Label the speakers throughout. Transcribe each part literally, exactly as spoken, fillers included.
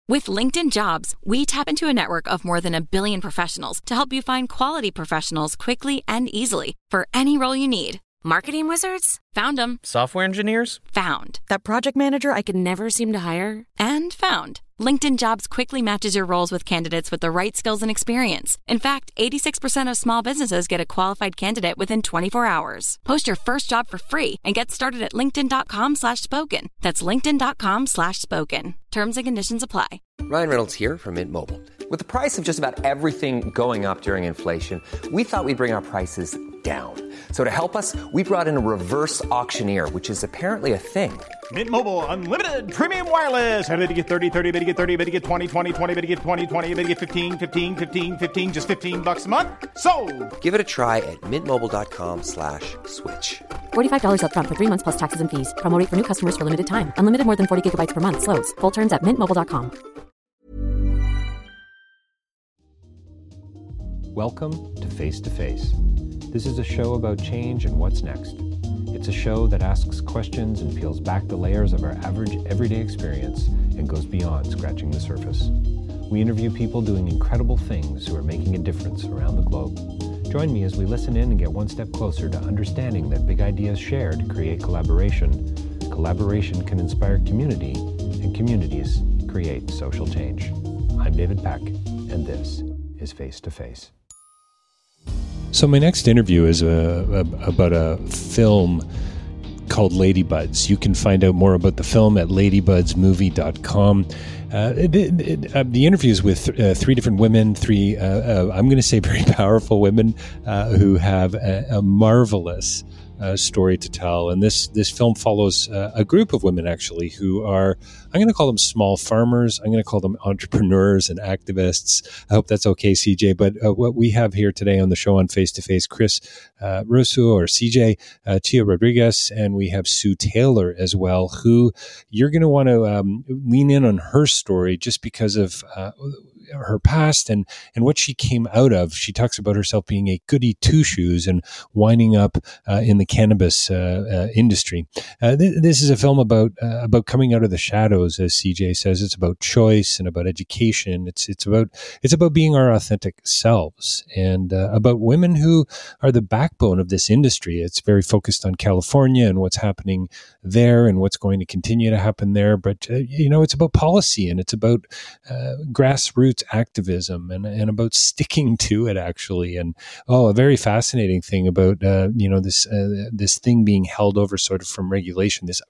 Speaker 1: With LinkedIn Jobs, we tap into a network of more than a billion professionals to help you find quality professionals quickly and easily for any role you need. Marketing wizards? Found them.
Speaker 2: Software engineers?
Speaker 1: Found. That project manager I could never seem to hire? And found. LinkedIn Jobs quickly matches your roles with candidates with the right skills and experience. In fact, eighty-six percent of small businesses get a qualified candidate within twenty-four hours. Post your first job for free and get started at linkedin.com slash spoken. That's linkedin.com slash spoken. Terms and conditions apply.
Speaker 3: Ryan Reynolds here from Mint Mobile. With the price of just about everything going up during inflation, we thought we'd bring our prices down. So to help us, we brought in a reverse auctioneer, which is apparently a thing.
Speaker 4: Mint Mobile Unlimited Premium Wireless. How to get thirty, thirty, how to get thirty, how to get twenty, twenty, twenty, how to get twenty, twenty, how to get fifteen, fifteen, fifteen, fifteen, just fifteen bucks a month? Sold!
Speaker 3: Give it a try at mintmobile.com slash switch.
Speaker 5: forty-five dollars up front for three months plus taxes and fees. Promo rate for new customers for limited time. Unlimited more than forty gigabytes per month. Slows full terms at mint mobile dot com.
Speaker 6: Welcome to Face to Face. This is a show about change and what's next. It's a show that asks questions and peels back the layers of our average everyday experience and goes beyond scratching the surface. We interview people doing incredible things who are making a difference around the globe. Join me as we listen in and get one step closer to understanding that big ideas shared create collaboration. Collaboration can inspire community, and communities create social change. I'm David Peck, and this is Face to Face. So my next interview is a, a, about a film called Ladybuds. You can find out more about the film at ladybuds movie dot com. Uh, it, it, uh, the interview is with uh, three different women, three, uh, uh, I'm going to say very powerful women uh, who have a, a marvelous uh, story to tell. And this this film follows uh, a group of women, actually, who are, I'm going to call them small farmers. I'm going to call them entrepreneurs and activists. I hope that's okay, C J. But uh, what we have here today on the show on Face to Face, Chris uh, Russo, or C J, uh, Tia Rodriguez, and we have Sue Taylor as well, who you're going to want to um, lean in on her story just because of uh, her past and, and what she came out of. She talks about herself being a goody two-shoes and winding up uh, in the cannabis uh, uh, industry. Uh, th- this is a film about uh, about coming out of the shadows, as C J says. It's about choice and about education. It's it's about it's about being our authentic selves, and uh, about women who are the backbone of this industry. It's very focused on California and what's happening there and what's going to continue to happen there. But uh, you know, it's about policy, and it's about uh, grassroots activism, and, and about sticking to it, actually. And oh, a very fascinating thing about uh, you know this uh, this thing being held over sort of from regulation, this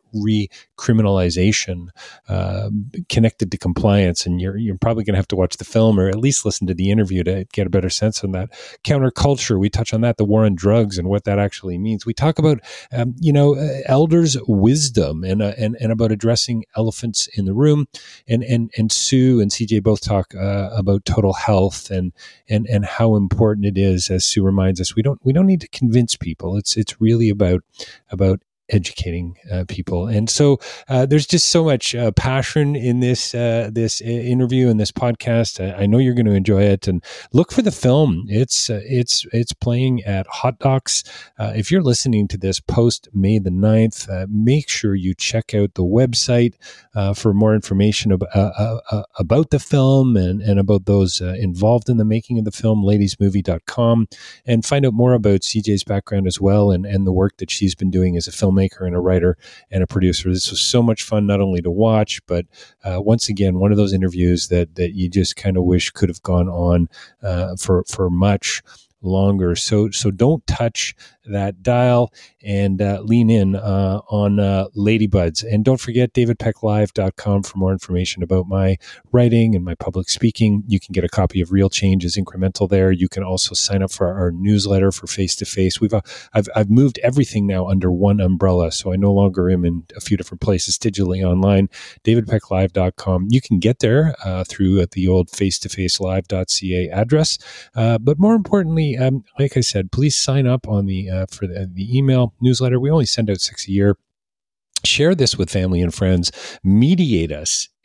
Speaker 6: recriminalization uh, connected to compliance. And you're you're probably going to have to watch the film or at least listen to the interview to get a better sense on that. Counterculture, we touch on that, the war on drugs and what that actually means. We talk about um, you know uh, elders' wisdom and uh, and and about addressing elephants in the room. And and and Sue and C J both talk uh, about total health and and and how important it is. As Sue reminds us, we don't we don't need to convince people. It's it's really about about educating uh, people. And so uh, there's just so much uh, passion in this uh, this interview and this podcast. I, I know you're going to enjoy it, and look for the film. It's uh, it's it's playing at Hot Docs. Uh, if you're listening to this post May the ninth, uh, make sure you check out the website uh, for more information ab- uh, uh, about the film and, and about those uh, involved in the making of the film, ladies movie dot com, and find out more about C J's background as well, and, and the work that she's been doing as a filmmaker and a writer and a producer. This was so much fun, not only to watch, but uh, once again, one of those interviews that that you just kind of wish could have gone on uh, for for much longer. So so don't touch that dial and uh, lean in uh, on uh, Ladybuds. And don't forget david peck live dot com for more information about my writing and my public speaking. You can get a copy of Real Change is Incremental there. You can also sign up for our newsletter for Face to Face. We've uh, I've I've moved everything now under one umbrella, so I no longer am in a few different places digitally online. david peck live dot com. You can get there uh, through at the old face to face live dot c a address. Uh, but more importantly, um, like I said, please sign up on the uh, for the, the email newsletter. We only send out six a year. Share this with family and friends. Mediate us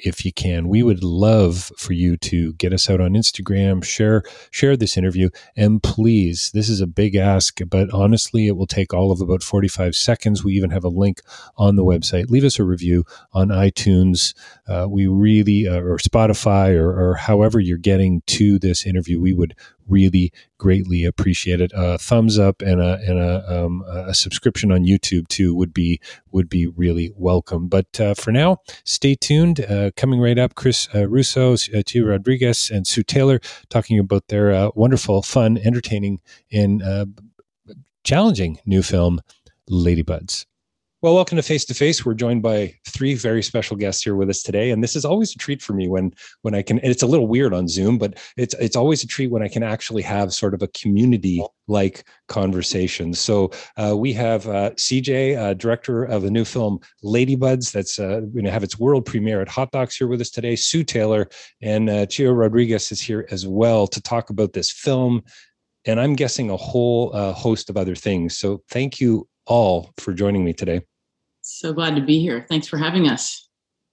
Speaker 6: if you can. We would love for you to get us out on Instagram, share share this interview, and please, this is a big ask, but honestly, it will take all of about forty-five seconds. We even have a link on the website. Leave us a review on iTunes. Uh, we really, uh, or Spotify, or, or however you're getting to this interview, we would really greatly appreciate it. A thumbs up and a and a, um, a subscription on YouTube too would be would be really welcome. But uh, for now, stay tuned. Uh, coming right up, Chris uh, Russo, uh, Gio Rodriguez, and Sue Taylor talking about their uh, wonderful, fun, entertaining, and uh, challenging new film, Ladybuds. Well, welcome to Face to Face. We're joined by three very special guests here with us today, and this is always a treat for me when when I can. It's a little weird on Zoom, but it's it's always a treat when I can actually have sort of a community-like conversation. So uh, we have uh, C J, uh, director of the new film Ladybuds, that's uh, going to have its world premiere at Hot Docs, here with us today. Sue Taylor and uh, Gio Rodriguez is here as well to talk about this film, and I'm guessing a whole uh, host of other things. So thank you all for joining me today.
Speaker 2: So glad to be here. Thanks for having us.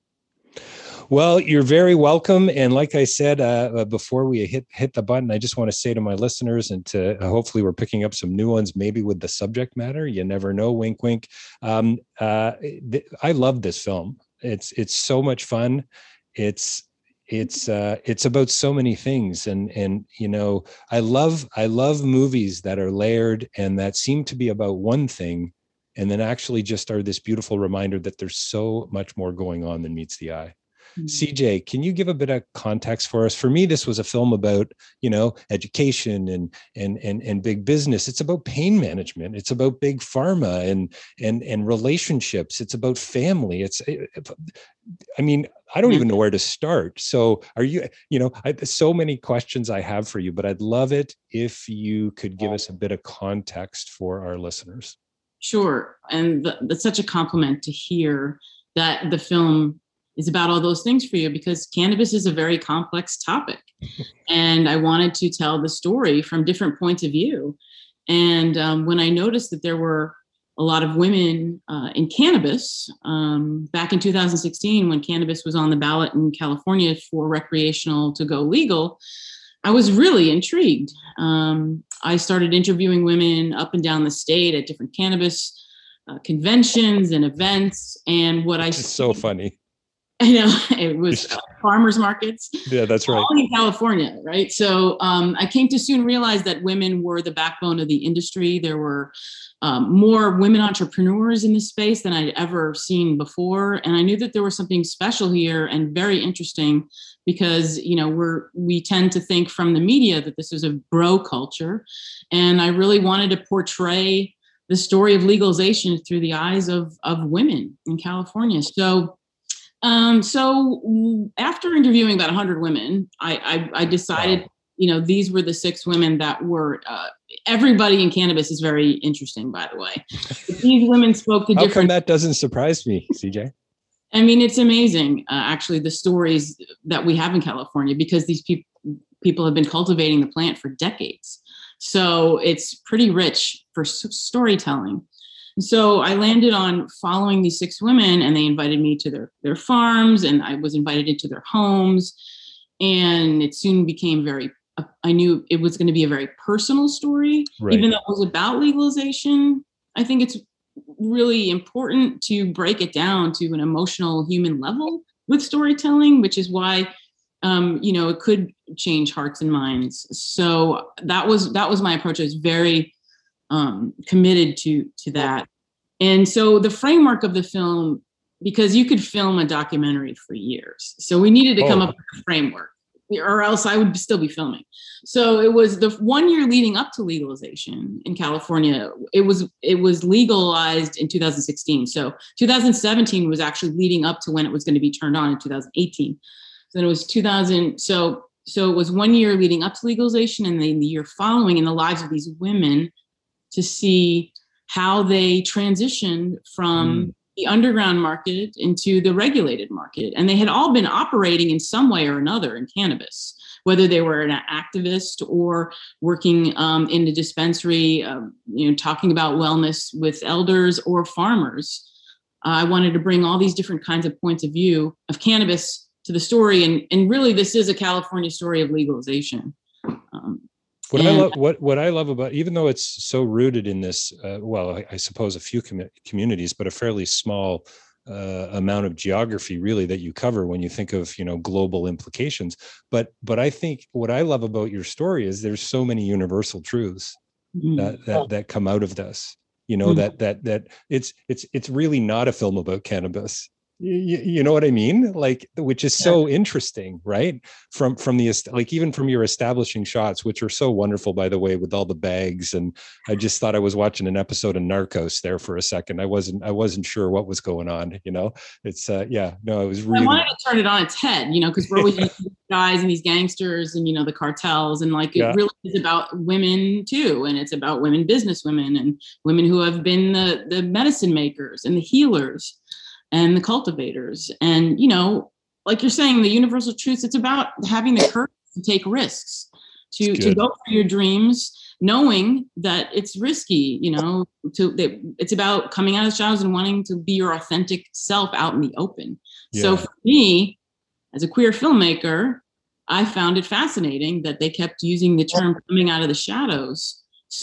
Speaker 6: Well, you're very welcome. And like I said, uh, before we hit hit the button, I just want to say to my listeners, and to uh, hopefully we're picking up some new ones, maybe with the subject matter. You never know. Wink, wink. Um, uh, th- I love this film. It's it's so much fun. It's it's uh, it's about so many things, and and you know, I love I love movies that are layered and that seem to be about one thing, and then actually just are this beautiful reminder that there's so much more going on than meets the eye. Mm-hmm. C J, can you give a bit of context for us? For me, this was a film about, you know, education and and and and big business. It's about pain management. It's about big pharma and and and relationships. It's about family. It's, I mean, I don't even know where to start. So are you, you know, I, so many questions I have for you, but I'd love it if you could give us a bit of context for our listeners.
Speaker 2: Sure. And th- that's such a compliment to hear that the film is about all those things for you, because cannabis is a very complex topic. And I wanted to tell the story from different points of view. And um, when I noticed that there were a lot of women uh, in cannabis um, back in two thousand sixteen, when cannabis was on the ballot in California for recreational to go legal, I was really intrigued. Um, I started interviewing women up and down the state at different cannabis uh, conventions and events. And what I
Speaker 6: It's so funny.
Speaker 2: I know, it was uh, farmers markets.
Speaker 6: Yeah, that's right.
Speaker 2: All in California, right? So um, I came to soon realize that women were the backbone of the industry. There were um, more women entrepreneurs in this space than I'd ever seen before. And I knew that there was something special here and very interesting, because, you know, we're, we tend to think from the media that this is a bro culture. And I really wanted to portray the story of legalization through the eyes of, of women in California. So Um, so after interviewing about one hundred women, I, I, I decided, wow. you know, these were the six women that were, uh, everybody in cannabis is very interesting, by the way. But these women spoke to
Speaker 6: How
Speaker 2: different.
Speaker 6: How come that doesn't surprise me, C J?
Speaker 2: I mean, it's amazing, uh, actually, the stories that we have in California, because these people people have been cultivating the plant for decades. So it's pretty rich for s- storytelling. So I landed on following these six women, and they invited me to their, their farms, and I was invited into their homes. And it soon became very, uh, I knew it was going to be a very personal story, right. Even though it was about legalization. I think it's really important to break it down to an emotional human level with storytelling, which is why, um, you know, it could change hearts and minds. So that was, that was my approach. I was very Um, committed to to that. And so the framework of the film, because you could film a documentary for years, so we needed to come oh. up with a framework, or else I would still be filming. So it was the one year leading up to legalization in California. It was it was legalized in two thousand sixteen. So two thousand seventeen was actually leading up to when it was going to be turned on in two thousand eighteen. So then it was two thousand. So so it was one year leading up to legalization, and then the year following in the lives of these women, to see how they transitioned from mm. the underground market into the regulated market. And they had all been operating in some way or another in cannabis, whether they were an activist or working um, in a dispensary, um, you know, talking about wellness with elders or farmers. Uh, I wanted to bring all these different kinds of points of view of cannabis to the story. And, and really, this is a California story of legalization. Um,
Speaker 6: What
Speaker 2: and,
Speaker 6: I love, what what I love about, even though it's so rooted in this, uh, well, I, I suppose a few com- communities, but a fairly small uh, amount of geography, really, that you cover when you think of, you know, global implications. But but I think what I love about your story is there's so many universal truths mm-hmm. that that that come out of this. You know, mm-hmm. that that that it's it's it's really not a film about cannabis. You, you know what I mean? Like, which is so yeah. interesting, right? From from the like even from your establishing shots, which are so wonderful, by the way, with all the bags. And I just thought I was watching an episode of Narcos there for a second. I wasn't I wasn't sure what was going on. You know, it's uh, yeah, no, it was really.
Speaker 2: I wanted to turn it on its head, you know, because we're always using these guys and these gangsters and you know the cartels, and like it yeah. really is about women too, and it's about women business women and women who have been the the medicine makers and the healers and the cultivators. And, you know, like you're saying, the universal truths, it's about having the courage to take risks, to, to go for your dreams, knowing that it's risky, you know, to that it's about coming out of the shadows and wanting to be your authentic self out in the open. Yeah. So for me, as a queer filmmaker, I found it fascinating that they kept using the term coming out of the shadows.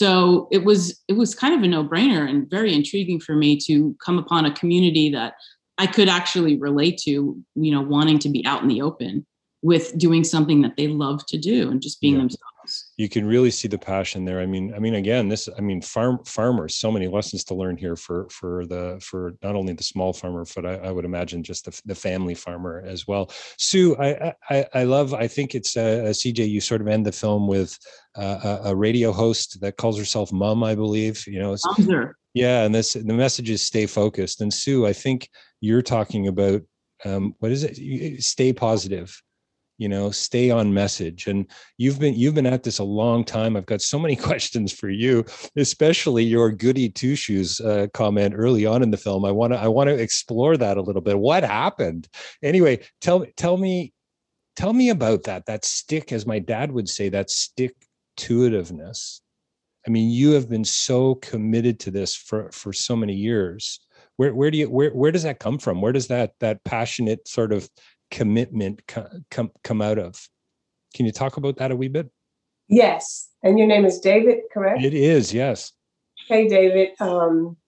Speaker 2: So it was it was kind of a no-brainer and very intriguing for me to come upon a community that I could actually relate to, you know, wanting to be out in the open with doing something that they love to do and just being yeah. themselves.
Speaker 6: You can really see the passion there. I mean, I mean, again, this, I mean, farm farmers, so many lessons to learn here for, for the, for not only the small farmer, but I, I would imagine just the, the family farmer as well. Sue, I, I, I love, I think it's uh, C J, you sort of end the film with uh, a, a radio host that calls herself Mom, I believe, you know, it's, yeah. And this, the message is stay focused. And Sue, I think you're talking about, um, what is it? Stay positive. You know, stay on message. And you've been you've been at this a long time. I've got so many questions for you, especially your goody two shoes uh, comment early on in the film. I want to I want to explore that a little bit. What happened? Anyway, tell tell me tell me about that. That stick, as my dad would say, that stick-to-itiveness. I mean, you have been so committed to this for for so many years. Where where do you where where does that come from? Where does that that passionate sort of commitment come come out of? Can you talk about that a wee bit?
Speaker 7: Yes. And your name is David, correct?
Speaker 6: It is, yes.
Speaker 7: Hey, David. Um,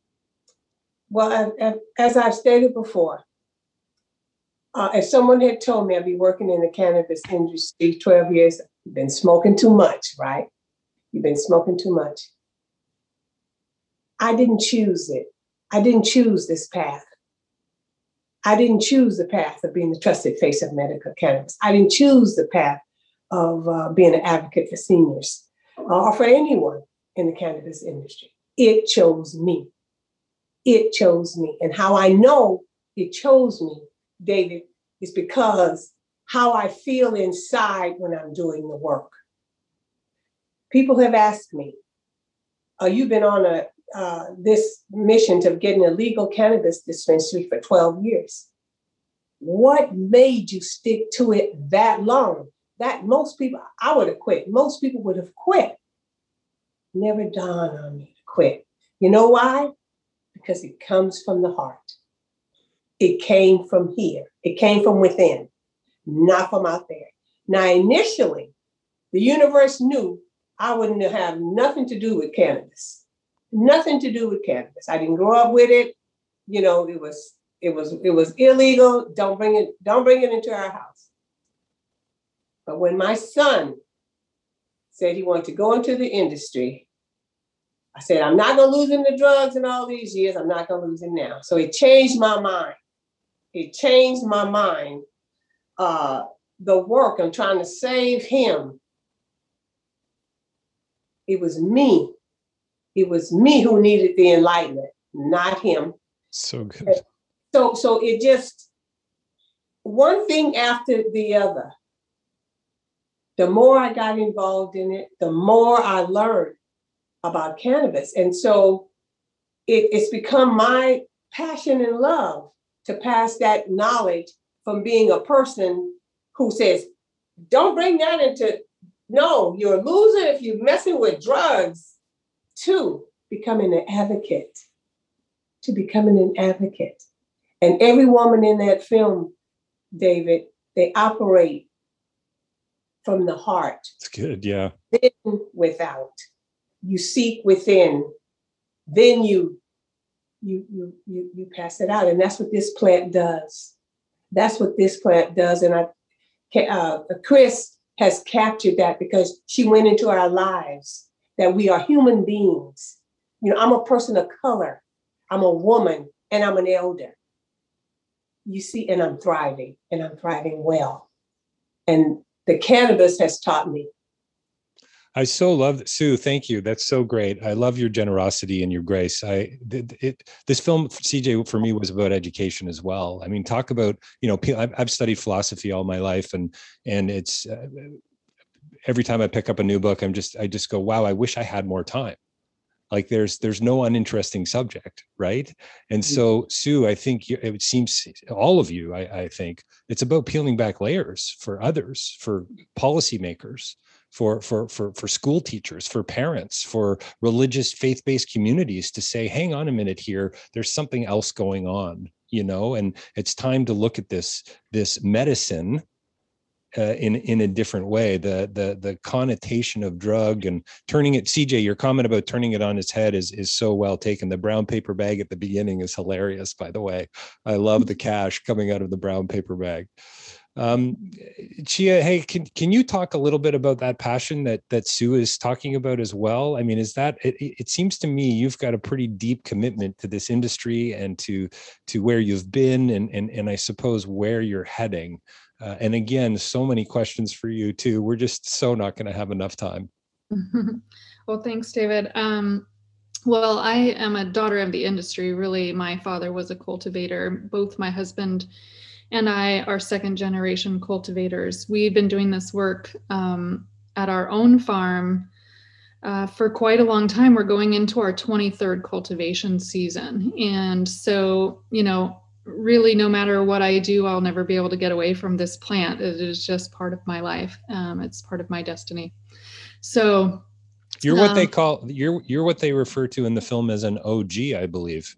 Speaker 7: well, I, I, as I've stated before, uh, if someone had told me I'd be working in the cannabis industry twelve years, you've been smoking too much, right? You've been smoking too much. I didn't choose it. I didn't choose this path. I didn't choose the path of being the trusted face of medical cannabis. I didn't choose the path of uh, being an advocate for seniors uh, or for anyone in the cannabis industry. It chose me. It chose me. And how I know it chose me, David, is because how I feel inside when I'm doing the work. People have asked me, uh, you've been on a Uh, this mission to getting a legal cannabis dispensary for twelve years. What made you stick to it that long? That most people, I would have quit. Most people would have quit. Never dawned on me to quit. You know why? Because it comes from the heart. It came from here. It came from within, not from out there. Now, initially, the universe knew I wouldn't have nothing to do with cannabis. Nothing to do with cannabis. I didn't grow up with it. You know, it was it was it was illegal. Don't bring it, don't bring it into our house. But when my son said he wanted to go into the industry, I said, I'm not gonna lose him to drugs in all these years. I'm not gonna lose him now. So it changed my mind. It changed my mind. Uh, the work, I'm trying to save him. It was me. It was me who needed the enlightenment, not him.
Speaker 6: So good.
Speaker 7: So, so it just, one thing after the other. The more I got involved in it, the more I learned about cannabis. And so it, it's become my passion and love to pass that knowledge from being a person who says, don't bring that into, no, you're a loser if you're messing with drugs, to becoming an advocate, to becoming an advocate. And every woman in that film, David, They operate from the heart.
Speaker 6: It's good, yeah.
Speaker 7: Then without. You seek within, then you you you you you pass it out, and that's what this plant does. That's what this plant does, and I, uh, Chris has captured that because she went into our lives. That we are human beings. You know, I'm a person of color. I'm a woman, and I'm an elder. You see, and I'm thriving, and I'm thriving well. And the cannabis has taught me.
Speaker 6: I so love Sue. Thank you. That's so great. I love your generosity and your grace. I it, it this film, C J, for me was about education as well. I mean, talk about, you know, I've, I've studied philosophy all my life, and and it's uh, every time I pick up a new book, I'm just I just go, wow, I wish I had more time. Like there's there's no uninteresting subject, right? And so, Sue, I think you, it seems all of you, I, I think it's about peeling back layers for others, for policymakers, for for for for school teachers, for parents, for religious faith-based communities to say, hang on a minute here, there's something else going on, you know, and it's time to look at this this medicine uh, in in a different way. The the the connotation of drug and turning it, C J, your comment about turning it on its head is is so well taken. The brown paper bag at the beginning is hilarious, by the way. I love the cash coming out of the brown paper bag. Um, Chia, hey, can can you talk a little bit about that passion that that Sue is talking about as well? I mean, is that it, it seems to me you've got a pretty deep commitment to this industry and to to where you've been and and and I suppose where you're heading. Uh, and again, so many questions for you too. We're just so not going to have enough time.
Speaker 8: Well, thanks, David. Um, well, I am a daughter of the industry. Really, my father was a cultivator. Both my husband and I are second generation cultivators. We've been doing this work um, at our own farm uh, for quite a long time. We're going into our twenty-third cultivation season. And so, you know, really no matter what I do, I'll never be able to get away from this plant. It is just part of my life. Um, it's part of my destiny. So
Speaker 6: you're what um, they call, you're, you're what they refer to in the film as an O G, I believe.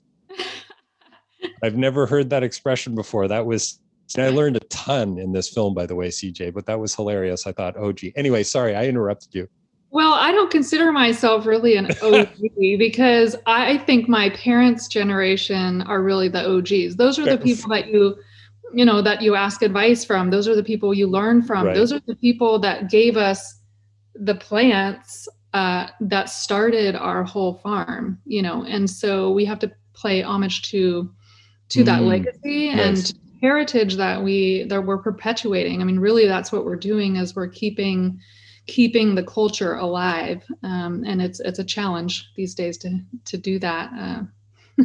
Speaker 6: I've never heard that expression before. That was, I learned a ton in this film, by the way, C J, but that was hilarious. I thought, O G. Anyway, sorry, I interrupted you.
Speaker 8: Well, I don't consider myself really an O G because I think my parents' generation are really the O Gs. Those are the people that you, you know, that you ask advice from. Those are the people you learn from. Right. Those are the people that gave us the plants uh, that started our whole farm, you know, and so we have to pay homage to to that mm, legacy nice. and heritage that we that we're perpetuating. I mean, really, that's what we're doing is we're keeping keeping the culture alive, um, and it's it's a challenge these days to to do that. Uh,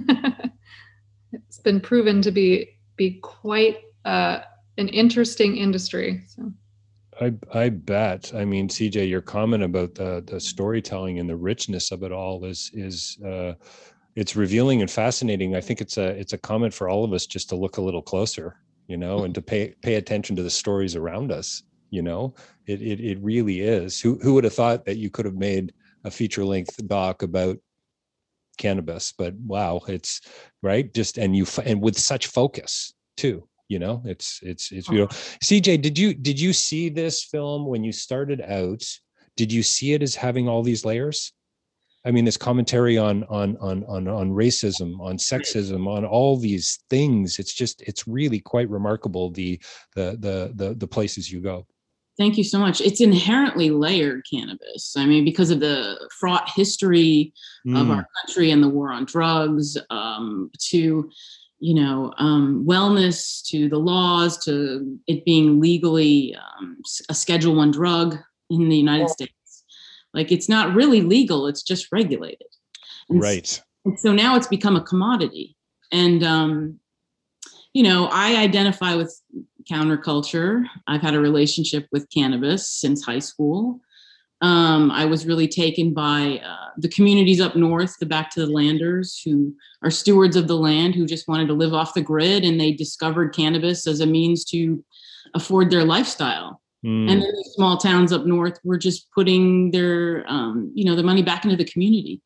Speaker 8: it's been proven to be be quite uh, an interesting industry. So.
Speaker 6: I I bet. I mean, C J, your comment about the the storytelling and the richness of it all is is. Uh, It's revealing and fascinating. I think it's a it's a comment for all of us just to look a little closer, you know, and to pay pay attention to the stories around us. You know, it it it really is. Who who would have thought that you could have made a feature length doc about cannabis? But wow, it's right. Just and you and with such focus too. You know, it's it's it's you know. C J, did you did you see this film when you started out? Did you see it as having all these layers? I mean, this commentary on on on on on racism, on sexism, on all these things. It's just, it's really quite remarkable the the the the, the places you go.
Speaker 2: Thank you so much. It's inherently layered cannabis. I mean, because of the fraught history mm. of our country and the war on drugs, um, to you know, um, wellness, to the laws, to it being legally um, a Schedule One drug in the United States. Like it's not really legal, it's just regulated. And
Speaker 6: right.
Speaker 2: So, and so now it's become a commodity. And, um, you know, I identify with counterculture. I've had a relationship with cannabis since high school. Um, I was really taken by uh, the communities up north, the Back to the Landers, who are stewards of the land, who just wanted to live off the grid. And they discovered cannabis as a means to afford their lifestyle. Mm. And then the small towns up north were just putting their, um, you know, the money back into the community.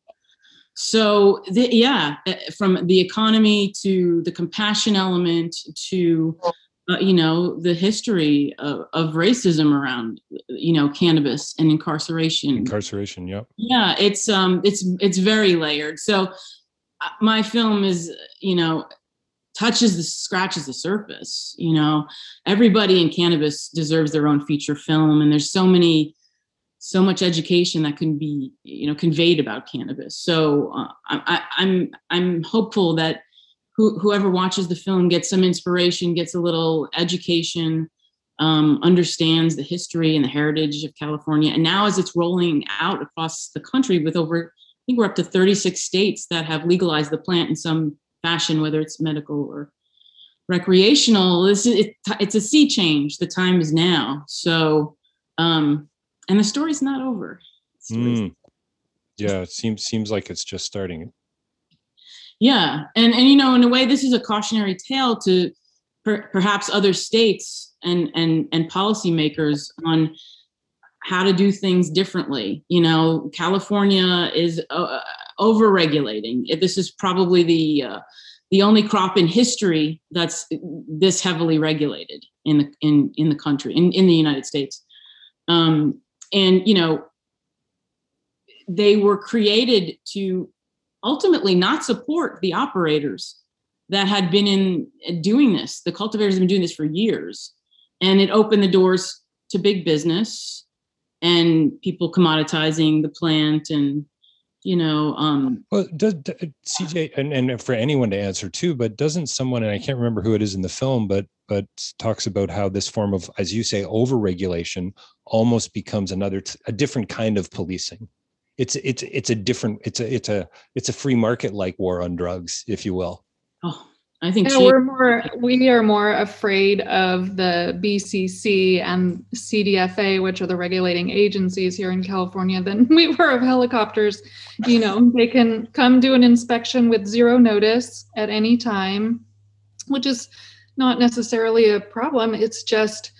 Speaker 2: So, the, yeah, from the economy to the compassion element to uh, you know, the history of, of racism around, you know, cannabis and incarceration.
Speaker 6: Incarceration, yep.
Speaker 2: Yeah, it's um, it's it's very layered. So uh, my film is, you know, touches the scratches the surface. You know, everybody in cannabis deserves their own feature film, and there's so many, so much education that can be, you know, conveyed about cannabis. So uh, I, I'm I'm hopeful that who, whoever watches the film gets some inspiration, gets a little education, um, understands the history and the heritage of California. And now as it's rolling out across the country with over, I think we're up to thirty-six states that have legalized the plant in some fashion, whether it's medical or recreational, this is, it, it's a sea change. The time is now. So, um, and the story's not over.
Speaker 6: Mm. Yeah, it seems seems like it's just starting.
Speaker 2: Yeah, and and you know, in a way, this is a cautionary tale to per, perhaps other states and and and policymakers on how to do things differently. You know, California is uh, over-regulating. This is probably the uh, the only crop in history that's this heavily regulated in the in in the country, in in the United States. Um, and you know, they were created to ultimately not support the operators that had been in doing this. The cultivators have been doing this for years, and it opened the doors to big business and people commoditizing the plant. And you know, um,
Speaker 6: well, does, does, C J, and, and for anyone to answer too, but doesn't someone, and I can't remember who it is in the film, but but talks about how this form of, as you say, overregulation almost becomes another, a different kind of policing. It's it's it's a different, it's a it's a it's a free market like war on drugs, if you will.
Speaker 2: Oh, I think
Speaker 8: yeah,
Speaker 2: she-
Speaker 8: we're more we are more afraid of the B C C and C D F A, which are the regulating agencies here in California, than we were of helicopters. You know, they can come do an inspection with zero notice at any time, which is not necessarily a problem. It's just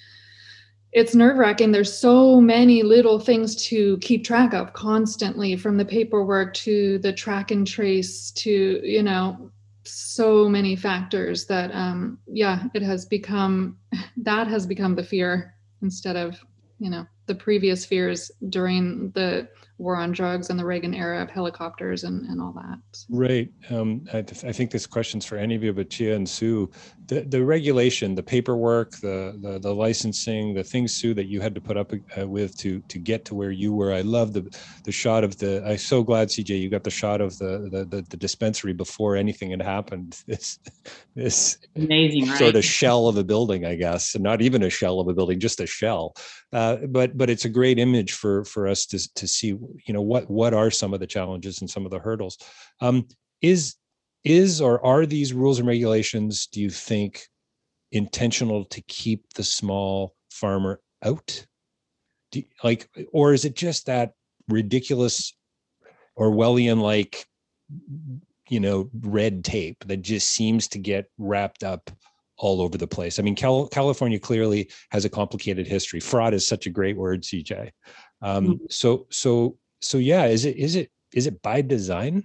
Speaker 8: it's nerve-wracking. There's so many little things to keep track of constantly, from the paperwork to the track and trace to, you know, so many factors that, um, yeah, it has become, that has become the fear instead of, you know, the previous fears during the war on drugs and the Reagan era of helicopters and, and all that.
Speaker 6: Right. Um, I, th- I think this question's for any of you, but Chia and Sue, the, the regulation, the paperwork, the, the the licensing, the things, Sue, that you had to put up uh, with to to get to where you were. I love the the shot of the, I'm so glad, C J, you got the shot of the the, the, the dispensary before anything had happened. This, this
Speaker 2: amazing, right?
Speaker 6: Sort of shell of a building, I guess, and not even a shell of a building, just a shell. Uh, but but it's a great image for for us to to see, you know, what what are some of the challenges and some of the hurdles. Um, is is or are these rules and regulations, do you think, intentional to keep the small farmer out? Do you, like, or is it just that ridiculous Orwellian-like, you know, red tape that just seems to get wrapped up all over the place? I mean, Cal- California clearly has a complicated history. Fraud is such a great word, C J. Um, mm-hmm. So, so, so, yeah. Is it, is it, is it by design?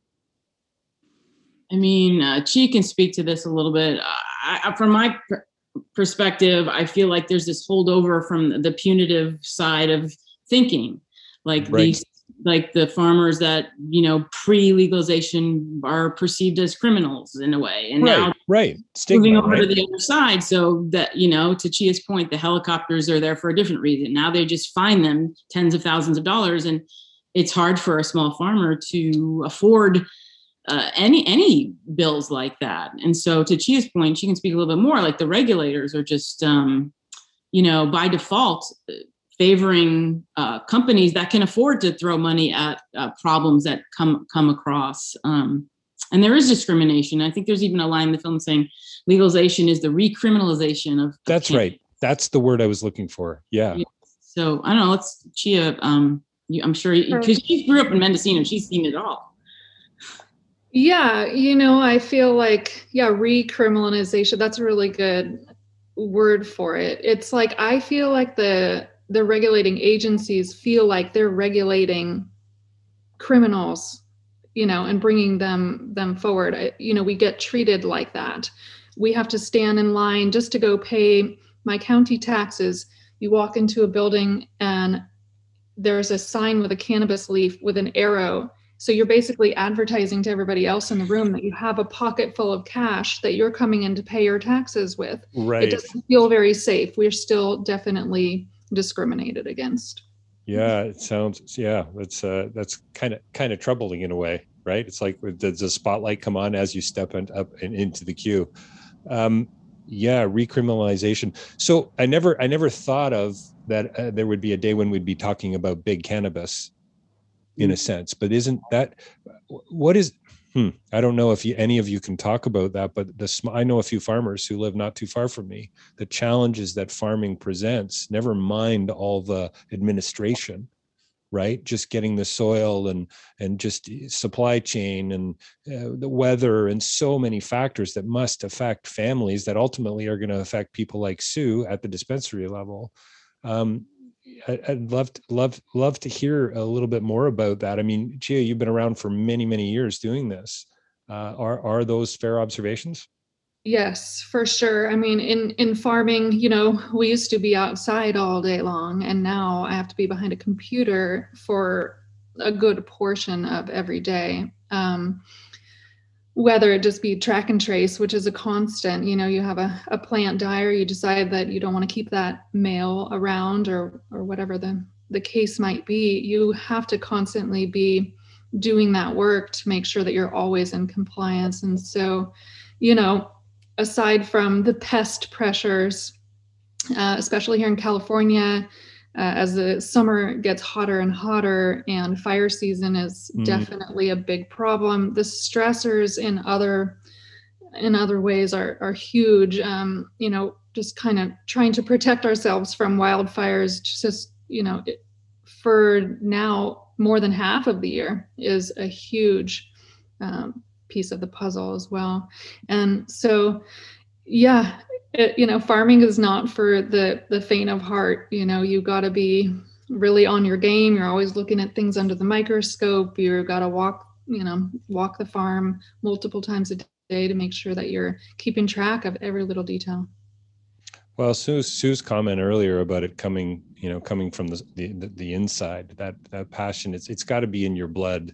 Speaker 2: I mean, uh, Chi can speak to this a little bit. I, I, from my pr- perspective, I feel like there's this holdover from the punitive side of thinking, like right. these, like the farmers that, you know, pre-legalization are perceived as criminals in a way, and
Speaker 6: right,
Speaker 2: now
Speaker 6: right, Stigma,
Speaker 2: moving over
Speaker 6: right?
Speaker 2: to the other side, so that, you know, to Chia's point, the helicopters are there for a different reason. Now they just fine them tens of thousands of dollars, and it's hard for a small farmer to afford uh, any any bills like that. And so, to Chia's point, she can speak a little bit more. Like the regulators are just, um, you know, by default, favoring uh, companies that can afford to throw money at uh, problems that come come across. Um, and there is discrimination. I think there's even a line in the film saying legalization is the recriminalization of.
Speaker 6: That's of right. That's the word I was looking for. Yeah.
Speaker 2: So I don't know. Let's Chia. Um, you, I'm sure because she grew up in Mendocino, she's seen it all.
Speaker 8: Yeah, you know, I feel like yeah, recriminalization. That's a really good word for it. It's like I feel like the the regulating agencies feel like they're regulating criminals, you know, and bringing them them forward. I, you know, we get treated like that. we have to stand in line just to go pay my county taxes. You walk into a building and there's a sign with a cannabis leaf with an arrow. So you're basically advertising to everybody else in the room that you have a pocket full of cash that you're coming in to pay your taxes with.
Speaker 6: Right.
Speaker 8: It doesn't feel very safe. We're still definitely discriminated against.
Speaker 6: Yeah, it sounds, yeah, that's uh, that's kind of kind of troubling in a way, right? It's like, does the spotlight come on as you step in, up and into the queue? Um, yeah, recriminalization. So I never, I never thought of that uh, there would be a day when we'd be talking about big cannabis, in a sense. But isn't that what is? Hmm, I don't know if you, any of you can talk about that, but the I know a few farmers who live not too far from me. The challenges that farming presents, never mind all the administration, right? Just getting the soil and and just supply chain and uh, the weather and so many factors that must affect families that ultimately are going to affect people like Sue at the dispensary level. Um, I'd love to, love love to hear a little bit more about that. I mean, Gia, you've been around for many, many years doing this. Uh, are are those fair observations?
Speaker 8: Yes, for sure. I mean, in in farming, you know, we used to be outside all day long, and now I have to be behind a computer for a good portion of every day. Um, whether it just be track and trace, which is a constant, you know, you have a, a plant dier, you decide that you don't want to keep that male around or or whatever the, the case might be, you have to constantly be doing that work to make sure that you're always in compliance. And so, you know, aside from the pest pressures, uh, especially here in California, Uh, as the summer gets hotter and hotter and fire season is mm. definitely a big problem. The stressors in other in other ways are are huge. Um, you know, just kind of trying to protect ourselves from wildfires. Just, you know, it, for now, more than half of the year is a huge um, piece of the puzzle as well. And so, yeah. It, you know, farming is not for the the faint of heart. You know, you got to be really on your game. You're always looking at things under the microscope. You've got to walk, you know, walk the farm multiple times a day to make sure that you're keeping track of every little detail.
Speaker 6: Well, Sue's, Sue's comment earlier about it coming, you know, coming from the the, the inside, that that passion, it's it's got to be in your blood.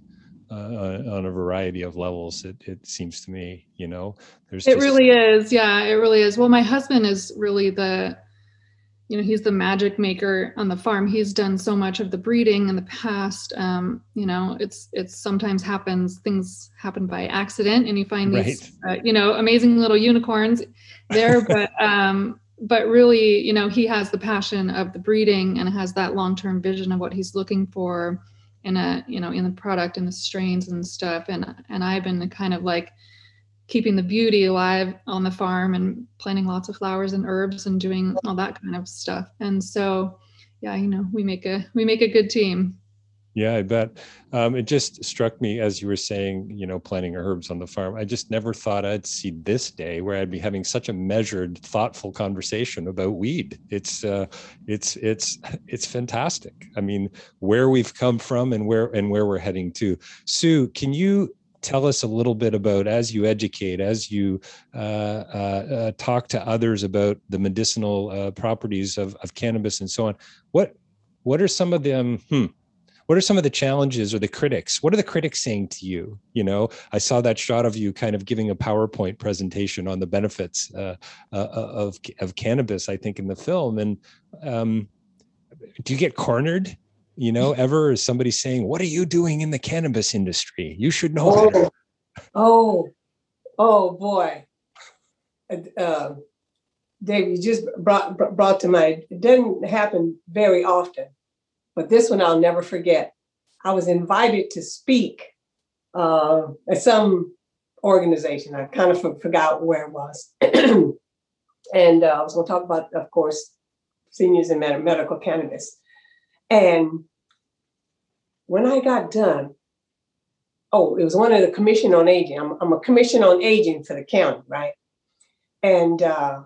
Speaker 6: Uh, on a variety of levels, it, it seems to me, you know, there's
Speaker 8: it
Speaker 6: just...
Speaker 8: really is. Yeah, it really is. Well, my husband is really the, you know, he's the magic maker on the farm. He's done so much of the breeding in the past. Um, you know, it's, it's sometimes happens, things happen by accident and you find these, right. uh, you know, amazing little unicorns there, but, um, but really, you know, he has the passion of the breeding and has that long-term vision of what he's looking for in a, you know, in the product and the strains and stuff. And, and I've been kind of like keeping the beauty alive on the farm and planting lots of flowers and herbs and doing all that kind of stuff. And so, yeah, you know, we make a, we make a good team.
Speaker 6: Yeah, I bet. Um, it just struck me as you were saying, you know, planting herbs on the farm. I just never thought I'd see this day where I'd be having such a measured, thoughtful conversation about weed. It's, uh, it's, it's, it's fantastic. I mean, where we've come from and where and where we're heading to. Sue, can you tell us a little bit about, as you educate, as you uh, uh, uh, talk to others about the medicinal uh, properties of, of cannabis and so on? What, what are some of them? Hmm, What are some of the challenges or the critics? What are the critics saying to you? You know, I saw that shot of you kind of giving a PowerPoint presentation on the benefits uh, uh, of of cannabis, I think, in the film. And um, do you get cornered? You know, ever is somebody saying, "What are you doing in the cannabis industry? You should know
Speaker 7: oh,
Speaker 6: better."
Speaker 7: Oh, oh boy, uh, Dave, you just brought brought to mind. It doesn't happen very often. But this one I'll never forget. I was invited to speak uh, at some organization. I kind of forgot where it was. And uh, I was going to talk about, of course, seniors and med- medical cannabis. And when I got done, oh, it was one of the Commission on Aging. I'm, I'm a Commission on Aging for the county, right? And uh,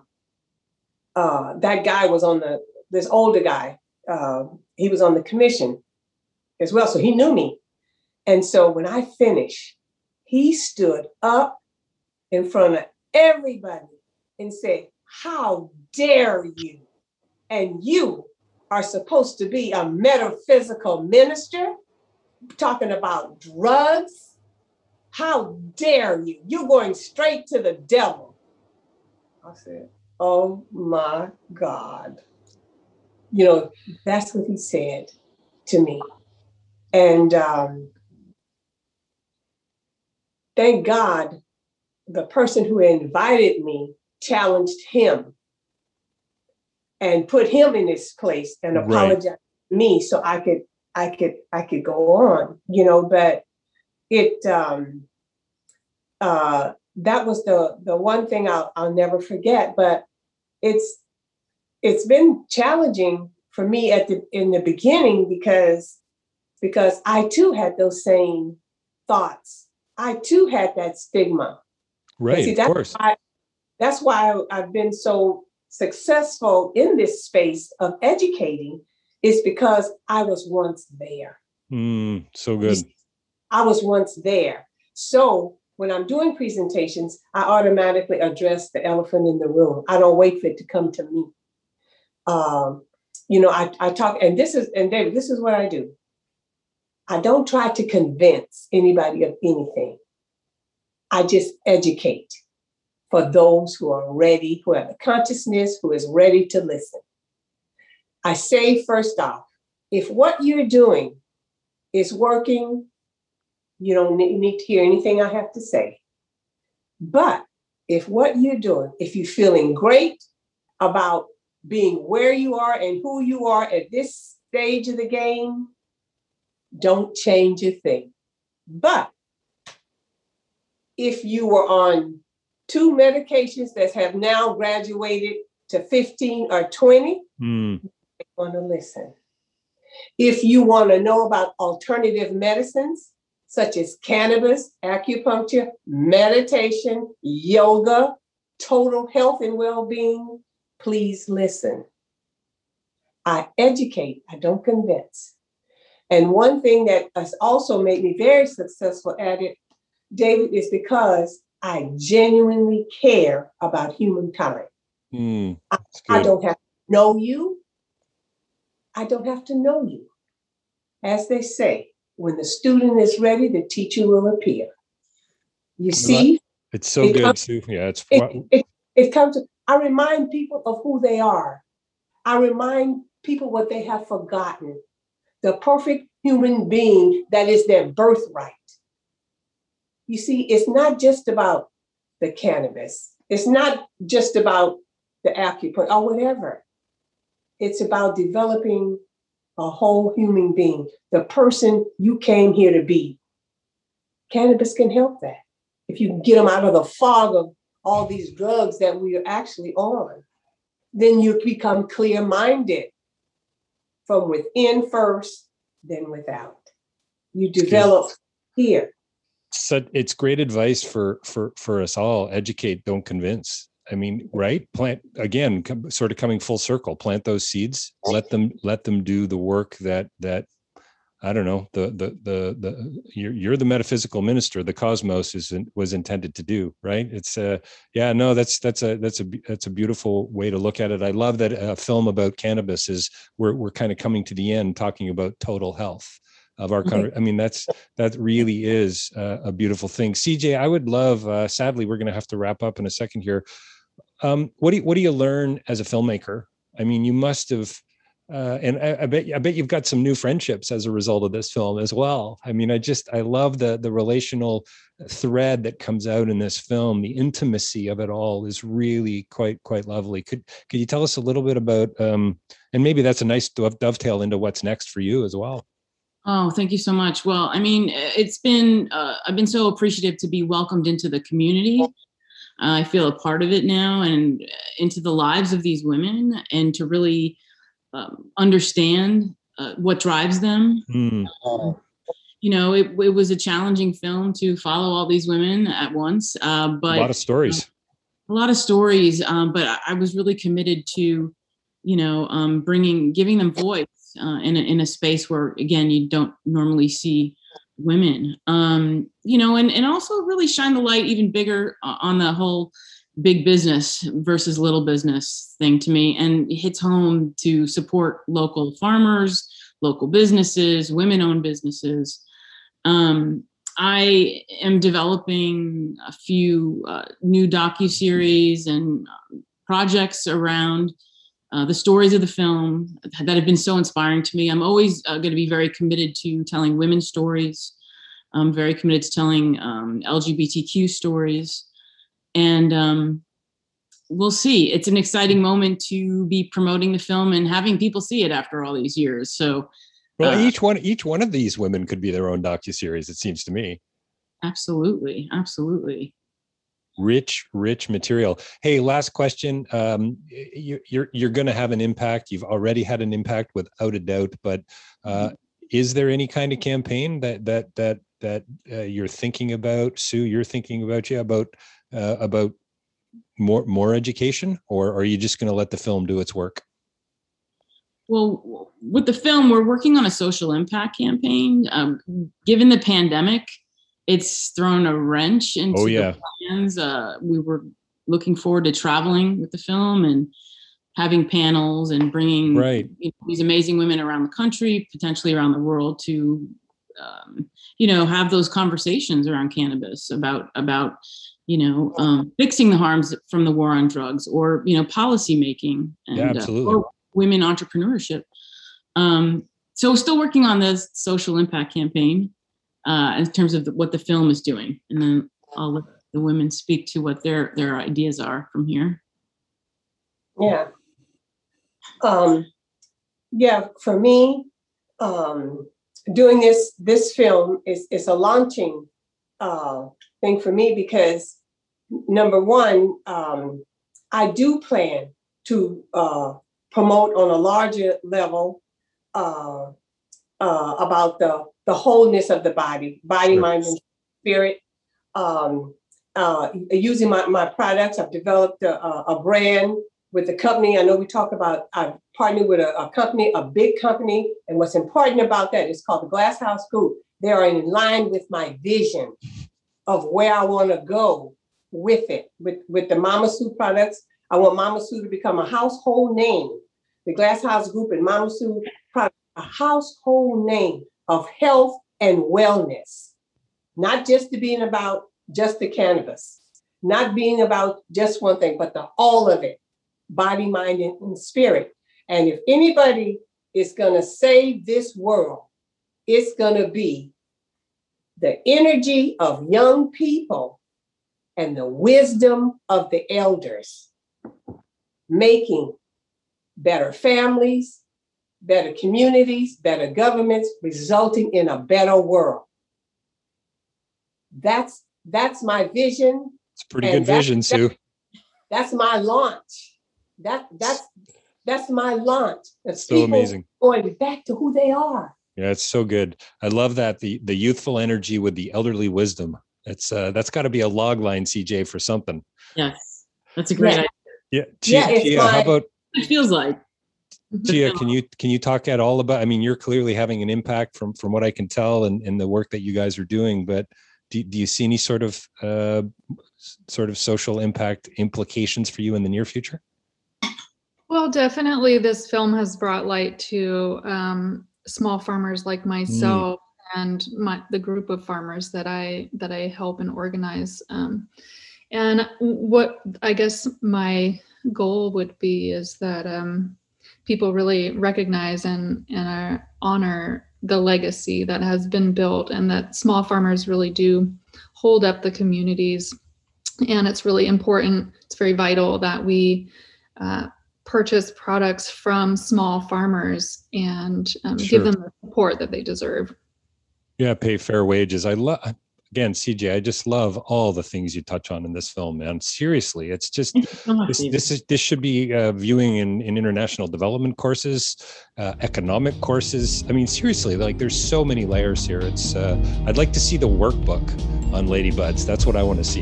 Speaker 7: uh, that guy was on the, this older guy, uh, he was on the commission as well. So he knew me. And so when I finished, he stood up in front of everybody and said, how dare you? And you are supposed to be a metaphysical minister talking about drugs. How dare you? You're going straight to the devil. I said, oh my God. You know, that's what he said to me. And um, thank God, the person who invited me challenged him and put him in his place and apologized right. to me so I could, I could, I could go on, you know, but it, um, uh, that was the, the one thing I'll, I'll never forget, but it's, it's been challenging for me at the, in the beginning because, because I too had those same thoughts. I too had that stigma.
Speaker 6: Right,
Speaker 7: see,
Speaker 6: of
Speaker 7: that's
Speaker 6: course.
Speaker 7: Why, that's why I've been so successful in this space of educating, is because I was once there.
Speaker 6: Mm, so good.
Speaker 7: I was once there. So when I'm doing presentations, I automatically address the elephant in the room. I don't wait for it to come to me. Um, you know, I, I talk, and this is, and David, this is what I do. I don't try to convince anybody of anything. I just educate for those who are ready, who have the consciousness, who is ready to listen. I say, first off, if what you're doing is working, you don't need to hear anything I have to say. But if what you're doing, if you're feeling great about being where you are and who you are at this stage of the game, don't change a thing. But if you were on two medications that have now graduated to fifteen or twenty,
Speaker 6: mm.
Speaker 7: you want to listen. If you want to know about alternative medicines, such as cannabis, acupuncture, meditation, yoga, total health and well-being, please listen. I educate, I don't convince. And one thing that has also made me very successful at it, David, is because I genuinely care about humankind.
Speaker 6: Mm,
Speaker 7: I, I don't have to know you. I don't have to know you. As they say, when the student is ready, the teacher will appear. You see?
Speaker 6: It's so
Speaker 7: it
Speaker 6: good,
Speaker 7: comes,
Speaker 6: Sue. Yeah, it's
Speaker 7: it, it, it comes to, I remind people of who they are. I remind people what they have forgotten. The perfect human being that is their birthright. You see, it's not just about the cannabis. It's not just about the acupuncture or whatever. It's about developing a whole human being, the person you came here to be. Cannabis can help that. If you can get them out of the fog of all these drugs that we are actually on, then you become clear-minded from within first, then without. You develop here.
Speaker 6: So it's great advice for for for us all. Educate, don't convince. I mean, right? Plant again, com, sort of coming full circle. Plant those seeds. Let them let them do the work that that I don't know. The the the the you're you're the metaphysical minister. The cosmos is was intended to do, right? It's uh yeah no that's that's a that's a that's a beautiful way to look at it. I love that a film about cannabis is we're we're kind of coming to the end talking about total health of our country. I mean, that's, that really is uh, a beautiful thing. C J, I would love, uh, sadly, we're going to have to wrap up in a second here. Um, what do you, what do you learn as a filmmaker? I mean, you must have, uh, and I, I bet, I bet you've got some new friendships as a result of this film as well. I mean, I just, I love the, the relational thread that comes out in this film. The intimacy of it all is really quite, quite lovely. Could, could you tell us a little bit about, um, and maybe that's a nice dovetail into what's next for you as well.
Speaker 2: Oh, thank you so much. Well, I mean, it's been, uh, I've been so appreciative to be welcomed into the community. Uh, I feel a part of it now and into the lives of these women and to really um, understand uh, what drives them.
Speaker 6: Mm.
Speaker 2: Uh, you know, it, it was a challenging film to follow all these women at once. Uh, but
Speaker 6: a lot of stories.
Speaker 2: Uh, a lot of stories. Um, but I, I was really committed to, you know, um, bringing, giving them voice. Uh, in, a, in a space where, again, you don't normally see women, um, you know, and, and also really shine the light even bigger on the whole big business versus little business thing to me, and it hits home to support local farmers, local businesses, women-owned businesses. Um, I am developing a few uh, new docuseries and projects around uh, the stories of the film that have been so inspiring to me. I'm always uh, going to be very committed to telling women's stories. I'm very committed to telling um, L G B T Q stories. And um, we'll see. It's an exciting moment to be promoting the film and having people see it after all these years. So,
Speaker 6: well,
Speaker 2: uh,
Speaker 6: each one, each one of these women could be their own docuseries, it seems to me.
Speaker 2: Absolutely. Absolutely.
Speaker 6: Rich, rich material. Hey, last question. Um, you, you're you're going to have an impact. You've already had an impact without a doubt. But uh, mm-hmm. is there any kind of campaign that that that that uh, you're thinking about, Sue? You're thinking about, yeah, about uh, about more more education, or are you just going to let the film do its work?
Speaker 2: Well, with the film, we're working on a social impact campaign. Um, given the pandemic, it's thrown a wrench into
Speaker 6: oh, yeah.
Speaker 2: the plans. Uh, we were looking forward to traveling with the film and having panels and bringing
Speaker 6: right.
Speaker 2: you know, these amazing women around the country, potentially around the world, to um, you know have those conversations around cannabis about about you know um, fixing the harms from the war on drugs, or you know policy making and
Speaker 6: yeah, absolutely.
Speaker 2: Uh, or women entrepreneurship. Um, so still working on this social impact campaign. Uh, in terms of the, what the film is doing, and then I'll let the women speak to what their their ideas are from here.
Speaker 7: Yeah, um, yeah. For me, um, doing this this film is is a launching uh, thing for me because number one, um, I do plan to uh, promote on a larger level uh, uh, about the the wholeness of the body, body, sure. mind, and spirit. Um, uh, using my, my products, I've developed a, a brand with the company. I know we talk about, I've partnered with a, a company, a big company. And what's important about that is called the Glass House Group. They are in line with my vision of where I want to go with it. With, with the Mama Sue products, I want Mama Sue to become a household name. The Glass House Group and Mama Sue products, a household name of health and wellness, not just to being about just the cannabis, not being about just one thing, but the all of it, body, mind, and, and spirit. And if anybody is going to save this world, it's going to be the energy of young people and the wisdom of the elders, making better families, better communities, better governments, resulting in a better world. That's that's my vision.
Speaker 6: It's a pretty good vision, Sue.
Speaker 7: That's my launch. That that's that's my launch. It's
Speaker 6: so amazing.
Speaker 7: Going back to who they are.
Speaker 6: Yeah, it's so good. I love that, the the youthful energy with the elderly wisdom. That's uh, that's got to be a log line, C J, for something.
Speaker 2: Yes, that's a great
Speaker 7: yeah.
Speaker 2: idea.
Speaker 6: Yeah, Tia,
Speaker 7: yeah
Speaker 6: Tia,
Speaker 7: my,
Speaker 6: how about?
Speaker 2: It feels like.
Speaker 6: Tia, can you can you talk at all about? I mean, you're clearly having an impact from from what I can tell, and in, in the work that you guys are doing. But do do you see any sort of uh, sort of social impact implications for you in the near future?
Speaker 8: Well, definitely, this film has brought light to um, small farmers like myself mm. and my the group of farmers that I that I help and organize. Um, and what I guess my goal would be is that um, people really recognize and, and uh, honor the legacy that has been built, and that small farmers really do hold up the communities. And it's really important, it's very vital that we uh, purchase products from small farmers and um,
Speaker 6: sure.
Speaker 8: give them the support that they deserve.
Speaker 6: Yeah, pay fair wages. I love, again, C J, I just love all the things you touch on in this film, man. Seriously, it's just, this, this is this should be uh, viewing in, in international development courses, uh, economic courses. I mean, seriously, like there's so many layers here. It's, uh, I'd like to see the workbook on Lady Buds. That's what I want to see.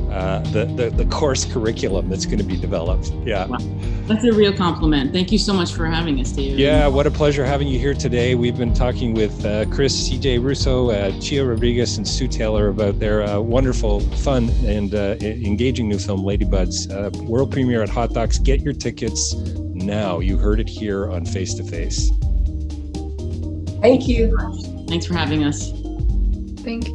Speaker 6: uh, the, the the course curriculum that's going to be developed. Yeah,
Speaker 2: wow. That's a real compliment. Thank you so much for having us, David.
Speaker 6: Yeah, what a pleasure having you here today. We've been talking with uh, Chris, C J Russo, uh, Chia Rodriguez, and Sue Taylor about their uh, wonderful, fun, and uh, engaging new film, Ladybuds. Uh, world premiere at Hot Docs. Get your tickets now. You heard it here on Face to Face.
Speaker 7: Thank you.
Speaker 2: Thanks for having us.
Speaker 8: Thank you.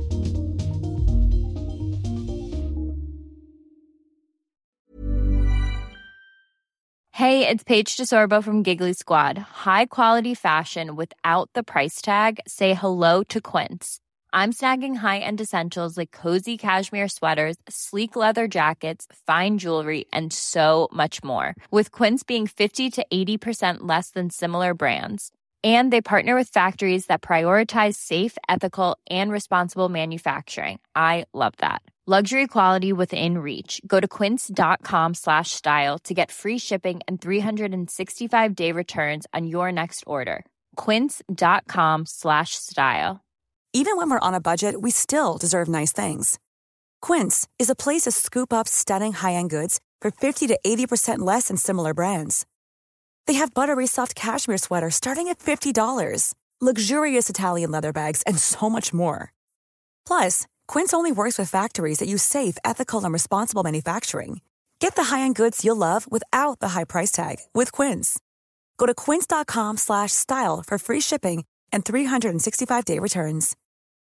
Speaker 9: Hey, it's Paige DeSorbo from Giggly Squad. High quality fashion without the price tag. Say hello to Quince. I'm snagging high-end essentials like cozy cashmere sweaters, sleek leather jackets, fine jewelry, and so much more. With Quince being fifty to eighty percent less than similar brands. And they partner with factories that prioritize safe, ethical, and responsible manufacturing. I love that. Luxury quality within reach. Go to quince.com slash style to get free shipping and three sixty-five day returns on your next order. Quince.com slash style.
Speaker 10: Even when we're on a budget, we still deserve nice things. Quince is a place to scoop up stunning high-end goods for fifty to eighty percent less than similar brands. They have buttery soft cashmere sweaters starting at fifty dollars, luxurious Italian leather bags, and so much more. Plus, Quince only works with factories that use safe, ethical, and responsible manufacturing. Get the high-end goods you'll love without the high price tag with Quince. Go to quince.com slash style for free shipping and three sixty-five day returns.